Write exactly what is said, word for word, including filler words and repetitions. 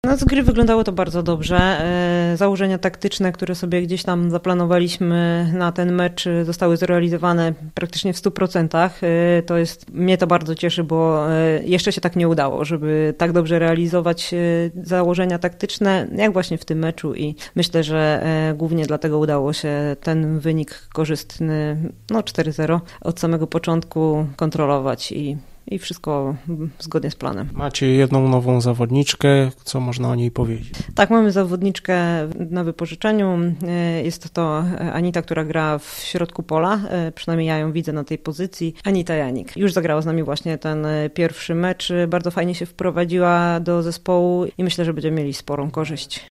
No z gry wyglądało to bardzo dobrze. Założenia taktyczne, które sobie gdzieś tam zaplanowaliśmy na ten mecz, zostały zrealizowane praktycznie w stu procentach. To jest, mnie to bardzo cieszy, bo jeszcze się tak nie udało, żeby tak dobrze realizować założenia taktyczne, jak właśnie w tym meczu i myślę, że głównie dlatego udało się ten wynik korzystny, no cztery zero, od samego początku kontrolować i I wszystko zgodnie z planem. Macie jedną nową zawodniczkę, co można o niej powiedzieć? Tak, mamy zawodniczkę na wypożyczeniu. Jest to Anita, która gra w środku pola. Przynajmniej ja ją widzę na tej pozycji. Anita Janik. Już zagrała z nami właśnie ten pierwszy mecz. Bardzo fajnie się wprowadziła do zespołu i myślę, że będziemy mieli sporą korzyść.